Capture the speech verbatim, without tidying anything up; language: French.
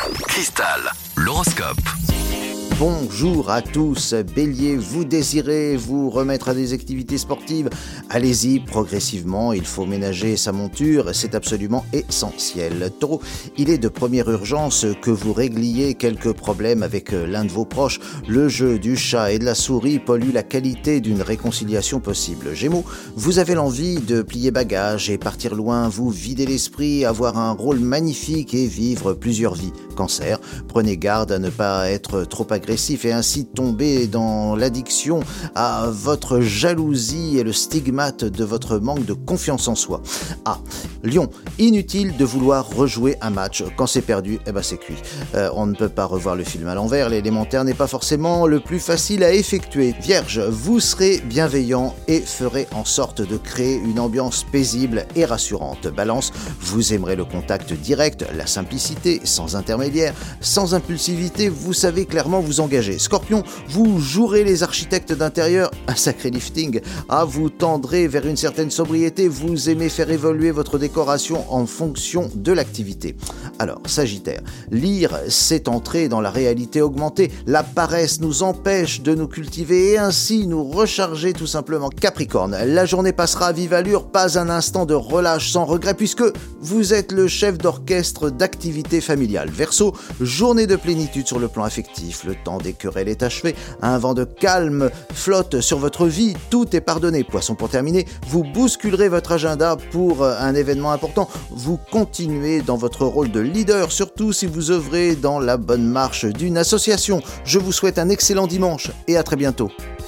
Cristal, l'horoscope. Bonjour à tous, Bélier, vous désirez vous remettre à des activités sportives? Allez-y progressivement, il faut ménager sa monture, c'est absolument essentiel. Taureau, il est de première urgence que vous régliez quelques problèmes avec l'un de vos proches. Le jeu du chat et de la souris pollue la qualité d'une réconciliation possible. Gémeaux, vous avez l'envie de plier bagages et partir loin, vous vider l'esprit, avoir un rôle magnifique et vivre plusieurs vies. Cancer, prenez garde à ne pas être trop agressif et ainsi tomber dans l'addiction à votre jalousie et le stigmate de votre manque de confiance en soi. Ah, Lion, inutile de vouloir rejouer un match. Quand c'est perdu, eh ben c'est cuit. Euh, on ne peut pas revoir le film à l'envers, l'élémentaire n'est pas forcément le plus facile à effectuer. Vierge, vous serez bienveillant et ferez en sorte de créer une ambiance paisible et rassurante. Balance, vous aimerez le contact direct, la simplicité, sans intermédiaire, sans impulsivité, vous savez clairement vous engager. Scorpion, vous jouerez les architectes d'intérieur, un sacré lifting. Ah, vous tendrez vers une certaine sobriété, vous aimez faire évoluer votre décoration en fonction de l'activité. Alors, Sagittaire, lire, c'est entrer dans la réalité augmentée. La paresse nous empêche de nous cultiver et ainsi nous recharger tout simplement. Capricorne, la journée passera à vive allure, pas un instant de relâche sans regret puisque vous êtes le chef d'orchestre d'activité familiale. Verseau, journée de plénitude sur le plan affectif, le temps des querelles est achevé, un vent de calme flotte sur votre vie, tout est pardonné. Poisson, pour terminer, vous bousculerez votre agenda pour un événement important, vous continuez dans votre rôle de leader, surtout si vous œuvrez dans la bonne marche d'une association. Je vous souhaite un excellent dimanche et à très bientôt.